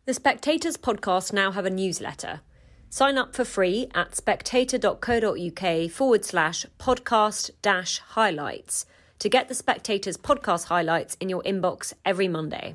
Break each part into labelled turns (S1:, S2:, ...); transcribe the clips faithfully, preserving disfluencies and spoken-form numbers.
S1: The Spectator's podcast now have a newsletter. Sign up for free at spectator.co.uk forward slash podcast dash highlights to get the Spectator's podcast highlights in your inbox every Monday.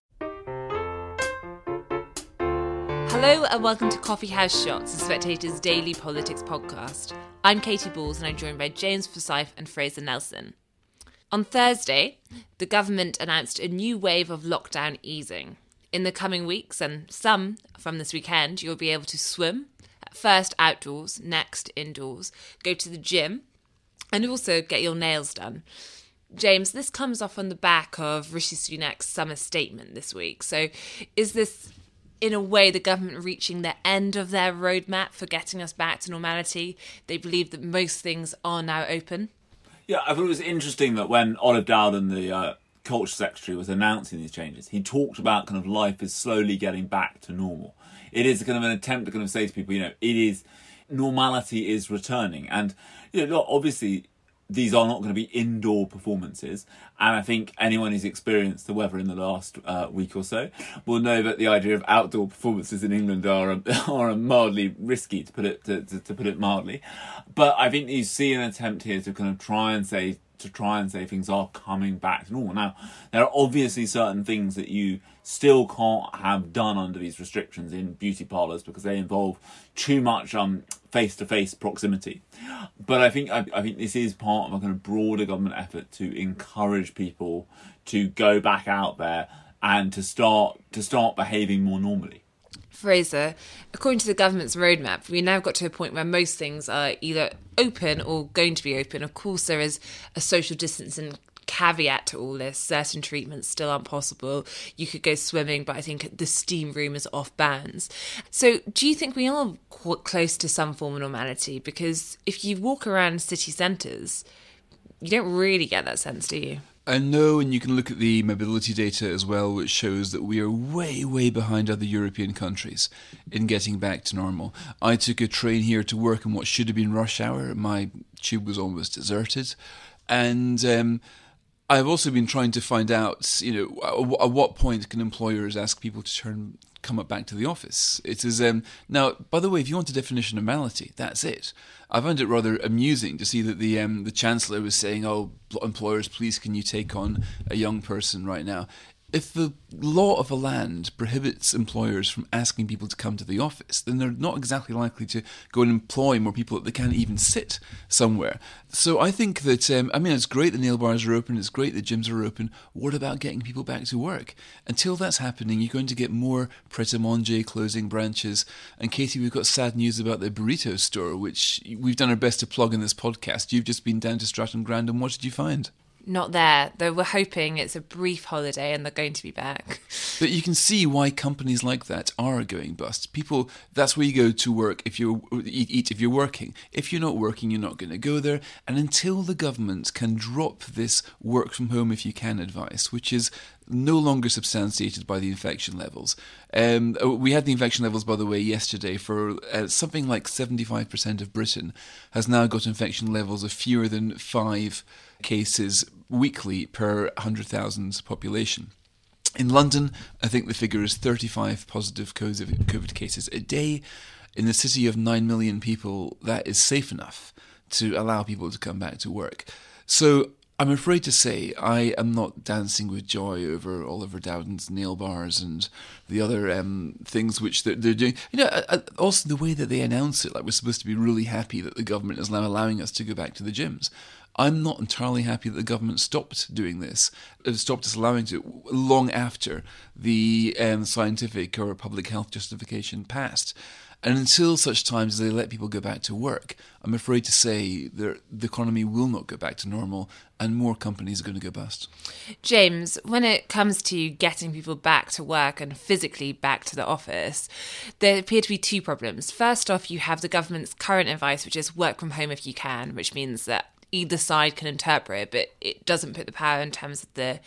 S2: Hello and welcome to Coffee House Shots, the Spectator's daily politics podcast. I'm Katie Balls and I'm joined by James Forsyth and Fraser Nelson. On Thursday, the government announced a new wave of lockdown easing. In the coming weeks, and some from this weekend, you'll be able to swim, first outdoors, next indoors, go to the gym, and also get your nails done. James, this comes off on the back of Rishi Sunak's summer statement this week. So is this, in a way, the government reaching the end of their roadmap for getting us back to normality? They believe that most things are now open?
S3: Yeah, I thought it was interesting that when Olive Dowden, the uh, Culture Secretary, was announcing these changes, he talked about kind of life is slowly getting back to normal. It is kind of an attempt to kind of say to people, you know, it is, normality is returning. And, you know, obviously these are not going to be indoor performances. And I think anyone who's experienced the weather in the last uh, week or so will know that the idea of outdoor performances in England are are mildly risky, to put it to, to, to put it mildly. But I think you see an attempt here to kind of try and say to try and say things are coming back to normal. Now, there are obviously certain things that you still can't have done under these restrictions in beauty parlours because they involve too much um, face-to-face proximity. But I think I, I think this is part of a kind of broader government effort to encourage people to go back out there and to start to start behaving more normally.
S2: Fraser, according to the government's roadmap, we now got to a point where most things are either open or going to be open. Of course, there is a social distancing caveat to all this. Certain treatments still aren't possible. You could go swimming, but I think the steam room is off bounds. So do you think we are quite close to some form of normality? Because if you walk around city centres, you don't really get that sense, do you?
S4: I know, and you can look at the mobility data as well, which shows that we are way, way behind other European countries in getting back to normal. I took a train here to work in what should have been rush hour. My tube was almost deserted. And um, I've also been trying to find out, you know, at what point can employers ask people to turn come up back to the office? It is um, now, by the way, if you want a definition of normality, that's it. I found it rather amusing to see that the um, the Chancellor was saying, oh, employers, please can you take on a young person right now? If the law of a land prohibits employers from asking people to come to the office, then they're not exactly likely to go and employ more people that they can't even sit somewhere. So I think that, um, I mean, it's great the nail bars are open, it's great the gyms are open. What about getting people back to work? Until that's happening, you're going to get more Pret-a-Manger closing branches. And Katie, we've got sad news about the burrito store, which we've done our best to plug in this podcast. You've just been down to Stratton Grand, and what did you find?
S2: Not there, though we're hoping it's a brief holiday and they're going to be back.
S4: But you can see why companies like that are going bust. People, that's where you go to work if you eat if you're working. If you're not working, you're not going to go there. And until the government can drop this work from home if you can advice, which is no longer substantiated by the infection levels. Um, we had the infection levels, by the way, yesterday for uh, something like seventy-five percent of Britain has now got infection levels of fewer than five cases weekly per one hundred thousand population. In London, I think the figure is thirty-five positive COVID cases a day. In the city of nine million people, that is safe enough to allow people to come back to work. So I'm afraid to say I am not dancing with joy over Oliver Dowden's nail bars and the other um, things which they're, they're doing. You know, uh, also the way that they announce it, like we're supposed to be really happy that the government is now allowing us to go back to the gyms. I'm not entirely happy that the government stopped doing this, it stopped us allowing to long after the um, scientific or public health justification passed. And until such times as they let people go back to work, I'm afraid to say the economy will not go back to normal and more companies are going to go bust.
S2: James, when it comes to getting people back to work and physically back to the office, there appear to be two problems. First off, you have the government's current advice, which is work from home if you can, which means that either side can interpret, but it doesn't put the power in terms of the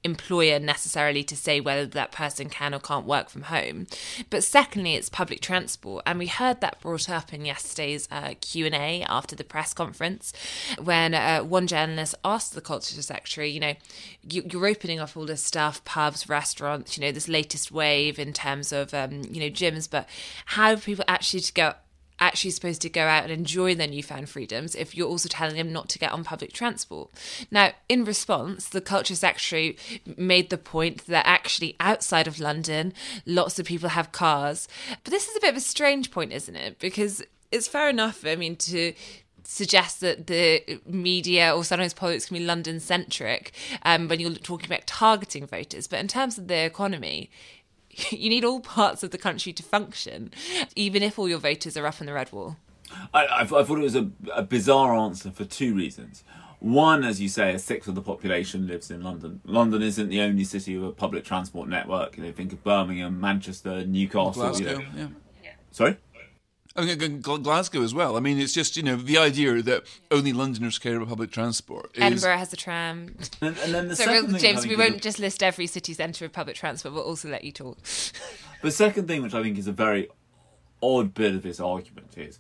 S2: employer necessarily to say whether that person can or can't work from home. But secondly, it's public transport. And we heard that brought up in yesterday's uh, Q and A after the press conference, when uh, one journalist asked the Culture Secretary, you know, you, you're opening up all this stuff, pubs, restaurants, you know, this latest wave in terms of, um, you know, gyms, but how are people actually to go actually supposed to go out and enjoy their newfound freedoms if you're also telling them not to get on public transport? Now, in response, the Culture Secretary made the point that actually outside of London, lots of people have cars. But this is a bit of a strange point, isn't it? Because it's fair enough, I mean, to suggest that the media or sometimes politics can be London-centric um, when you're talking about targeting voters. But in terms of the economy, you need all parts of the country to function, even if all your voters are up on the red wall.
S3: I, I, I thought it was a, a bizarre answer for two reasons. One, as you say, a sixth of the population lives in London. London isn't the only city with a public transport network. You know, think of Birmingham, Manchester, Newcastle.
S4: Glasgow,
S3: you know.
S4: yeah.
S3: yeah. Sorry?
S4: Oh, Glasgow as well. I mean, it's just, you know, the idea that only Londoners care about public transport. Is...
S2: Edinburgh has a tram.
S3: And, and then the
S2: so,
S3: second thing
S2: James, we won't
S3: is...
S2: just list every city centre of public transport, we'll also let you talk.
S3: The second thing, which I think is a very odd bit of this argument, is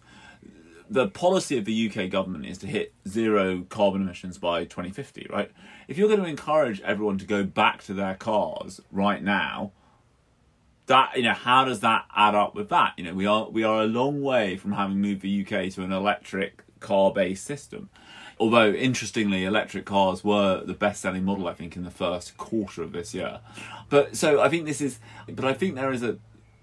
S3: the policy of the U K government is to hit zero carbon emissions by twenty fifty, right? If you're going to encourage everyone to go back to their cars right now, that, you know, how does that add up with that? You know, we are we are a long way from having moved the U K to an electric car-based system. Although, interestingly, electric cars were the best-selling model, I think, in the first quarter of this year. But so I think this is, but I think there is a,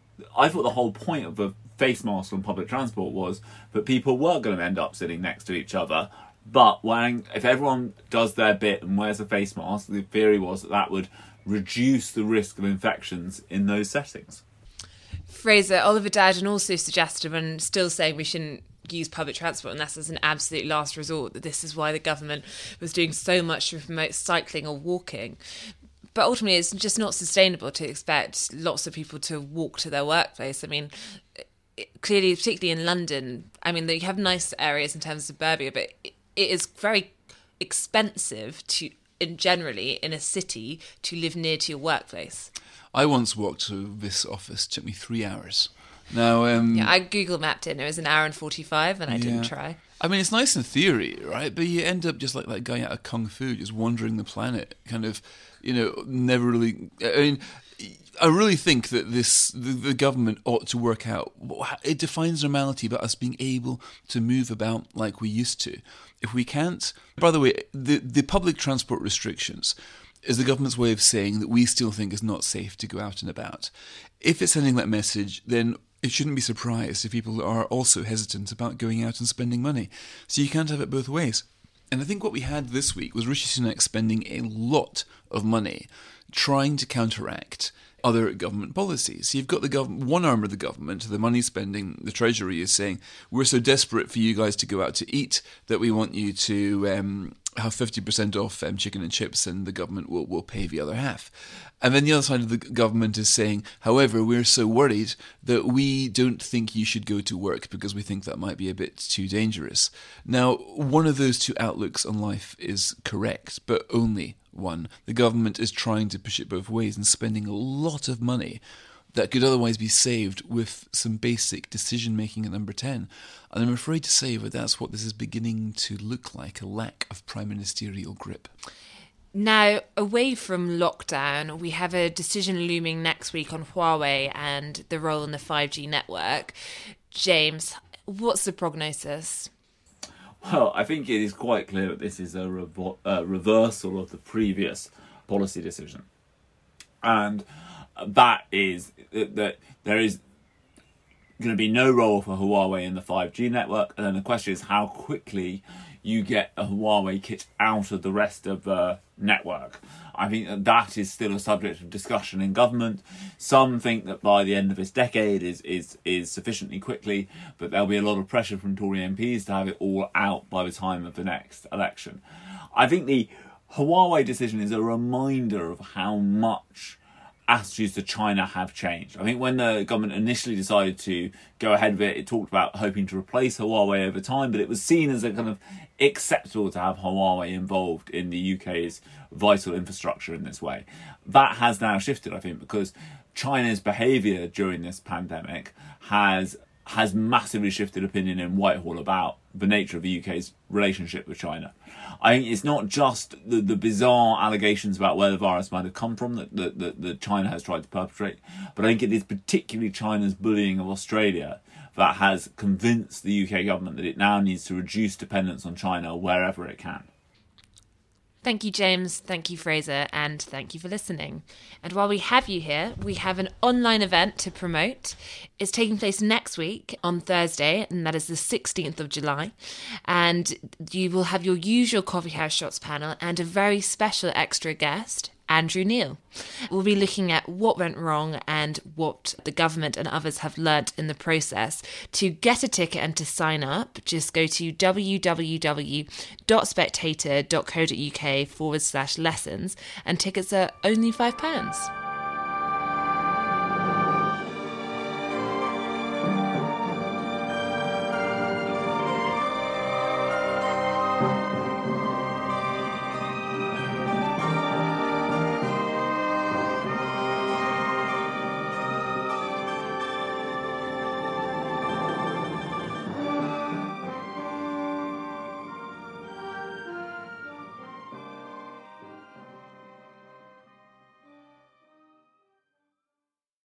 S3: I thought the whole point of the face mask on public transport was that people were going to end up sitting next to each other. But when, if everyone does their bit and wears a face mask, the theory was that that would reduce the risk of infections in those settings.
S2: Fraser, Oliver Dowden also suggested, and still saying we shouldn't use public transport unless as an absolute last resort, that this is why the government was doing so much to promote cycling or walking. But ultimately, it's just not sustainable to expect lots of people to walk to their workplace. I mean, clearly, particularly in London, I mean, you have nice areas in terms of suburbia, but it is very expensive to in generally in a city to live near to your workplace.
S4: I once walked to this office. It took me three hours. Now, um,
S2: yeah, I Google mapped it and it was an hour and forty-five and I
S4: yeah.
S2: didn't try.
S4: I mean, it's nice in theory, right? But you end up just like that guy out of Kung Fu, just wandering the planet, kind of, you know, never really... I mean, I really think that this the, the government ought to work out. It defines normality about us being able to move about like we used to. If we can't... By the way, the, the public transport restrictions is the government's way of saying that we still think it's not safe to go out and about. If it's sending that message, then it shouldn't be surprised if people are also hesitant about going out and spending money. So you can't have it both ways. And I think what we had this week was Rishi Sunak spending a lot of money trying to counteract other government policies. So you've got the government, one arm of the government, the money spending, the Treasury is saying, we're so desperate for you guys to go out to eat that we want you to um, have fifty percent off um, chicken and chips and the government will, will pay the other half. And then the other side of the government is saying, however, we're so worried that we don't think you should go to work because we think that might be a bit too dangerous. Now, one of those two outlooks on life is correct, but only one. The government is trying to push it both ways and spending a lot of money that could otherwise be saved with some basic decision-making at number ten. And I'm afraid to say that that's what this is beginning to look like, a lack of prime ministerial grip.
S2: Now, away from lockdown, we have a decision looming next week on Huawei and the role in the five G network. James, what's the prognosis?
S3: Well, I think it is quite clear that this is a revo- uh, reversal of the previous policy decision. And that is that there is going to be no role for Huawei in the five G network. And then the question is how quickly you get a Huawei kit out of the rest of the network. I think that that is still a subject of discussion in government. Some think that by the end of this decade is is is sufficiently quickly, but there'll be a lot of pressure from Tory M Ps to have it all out by the time of the next election. I think the Huawei decision is a reminder of how much attitudes to China have changed. I think when the government initially decided to go ahead with it, it talked about hoping to replace Huawei over time, but it was seen as a kind of acceptable to have Huawei involved in the U K's vital infrastructure in this way. That has now shifted, I think, because China's behaviour during this pandemic has has massively shifted opinion in Whitehall about the nature of the U K's relationship with China. I think it's not just the, the bizarre allegations about where the virus might have come from that, that, that, that China has tried to perpetrate, but I think it is particularly China's bullying of Australia that has convinced the U K government that it now needs to reduce dependence on China wherever it can.
S2: Thank you, James. Thank you, Fraser. And thank you for listening. And while we have you here, we have an online event to promote. It's taking place next week on Thursday, and that is the sixteenth of July. And you will have your usual Coffee House Shots panel and a very special extra guest, Andrew Neil. We'll be looking at what went wrong and what the government and others have learnt in the process. To get a ticket and to sign up, just go to www.spectator.co.uk forward slash lessons, and tickets are only five pounds.